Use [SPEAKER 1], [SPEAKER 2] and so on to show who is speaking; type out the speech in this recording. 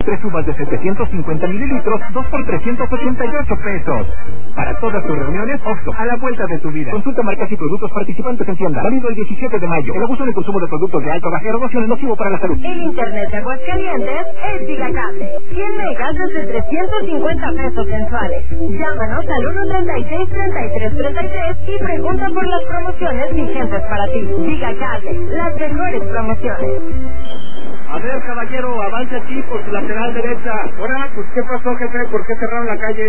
[SPEAKER 1] 3 uvas de 750 mililitros, 2 por 388 pesos. Para todas tus reuniones, Oxxo, a la vuelta de tu vida. Consulta marcas y productos participantes en tienda. Válido el 17 de mayo. El abuso en el consumo de productos de alta o baja graduación es nocivo para la salud.
[SPEAKER 2] El internet de Aguascalientes es Gigacable. 100 megas desde 350 pesos mensuales. Llámanos al 136-3333 y pregunta por las promociones vigentes para ti. Gigacable, las mejores promociones.
[SPEAKER 3] A ver, caballero, avance aquí por su lateral derecha. Ahora, pues, ¿qué pasó, jefe? ¿Por qué cerraron la calle?